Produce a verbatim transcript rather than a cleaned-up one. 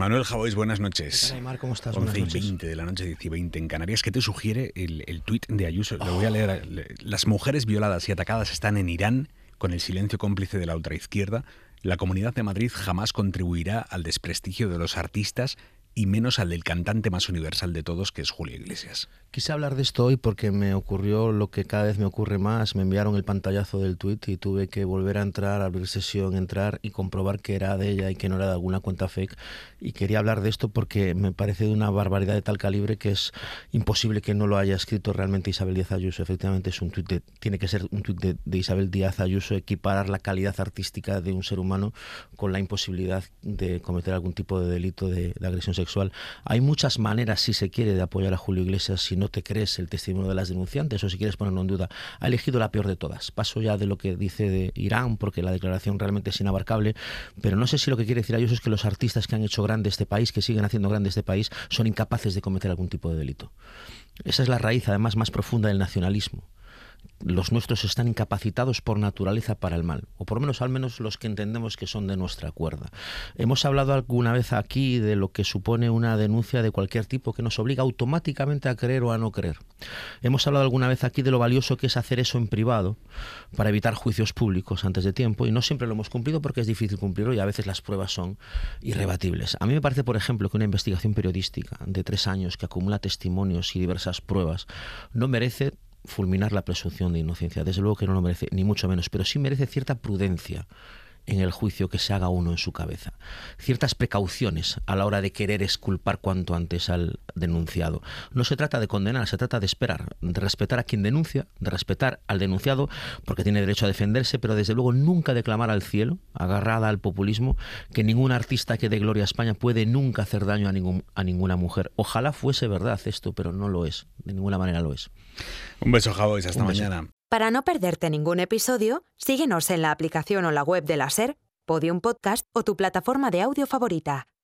Manuel Javois, buenas noches. ¿Qué tal, Aymar? ¿Cómo estás? Buenas once y noches. veinte de la noche, diez y veinte en Canarias. ¿Qué te sugiere el, el tuit de Ayuso? Lo voy a leer. Las mujeres violadas y atacadas están en Irán con el silencio cómplice de la ultraizquierda. La Comunidad de Madrid jamás contribuirá al desprestigio de los artistas y menos al del cantante más universal de todos, que es Julio Iglesias. Quise hablar de esto hoy porque me ocurrió lo que cada vez me ocurre más. Me enviaron el pantallazo del tuit y tuve que volver a entrar, abrir sesión, entrar y comprobar que era de ella y que no era de alguna cuenta fake. Y quería hablar de esto porque me parece de una barbaridad de tal calibre que es imposible que no lo haya escrito realmente Isabel Díaz Ayuso. Efectivamente es un tuit de, tiene que ser un tuit de, de Isabel Díaz Ayuso, equiparar la calidad artística de un ser humano con la imposibilidad de cometer algún tipo de delito de, de agresión sexual. Hay muchas maneras, si se quiere, de apoyar a Julio Iglesias si no te crees el testimonio de las denunciantes o si quieres ponerlo en duda. Ha elegido la peor de todas. Paso ya de lo que dice de Irán, porque la declaración realmente es inabarcable, pero no sé si lo que quiere decir Ayuso es que los artistas que han hecho grande este país, que siguen haciendo grande este país, son incapaces de cometer algún tipo de delito. Esa es la raíz, además, más profunda del nacionalismo. Los nuestros están incapacitados por naturaleza para el mal, o por lo menos al menos los que entendemos que son de nuestra cuerda. Hemos hablado alguna vez aquí de lo que supone una denuncia de cualquier tipo que nos obliga automáticamente a creer o a no creer. Hemos hablado alguna vez aquí de lo valioso que es hacer eso en privado para evitar juicios públicos antes de tiempo, y no siempre lo hemos cumplido porque es difícil cumplirlo y a veces las pruebas son irrebatibles. A mí me parece, por ejemplo, que una investigación periodística de tres años que acumula testimonios y diversas pruebas no merece fulminar la presunción de inocencia. Desde luego que no lo merece, ni mucho menos, pero sí merece cierta prudencia en el juicio que se haga uno en su cabeza. Ciertas precauciones a la hora de querer exculpar cuanto antes al denunciado. No se trata de condenar, se trata de esperar, de respetar a quien denuncia, de respetar al denunciado, porque tiene derecho a defenderse, pero desde luego nunca declamar al cielo, agarrada al populismo, que ningún artista que dé gloria a España puede nunca hacer daño a, ningún, a ninguna mujer. Ojalá fuese verdad esto, pero no lo es. De ninguna manera lo es. Un beso, Javois. Hasta mañana. Para no perderte ningún episodio, síguenos en la aplicación o la web de la SER, Podium Podcast o tu plataforma de audio favorita.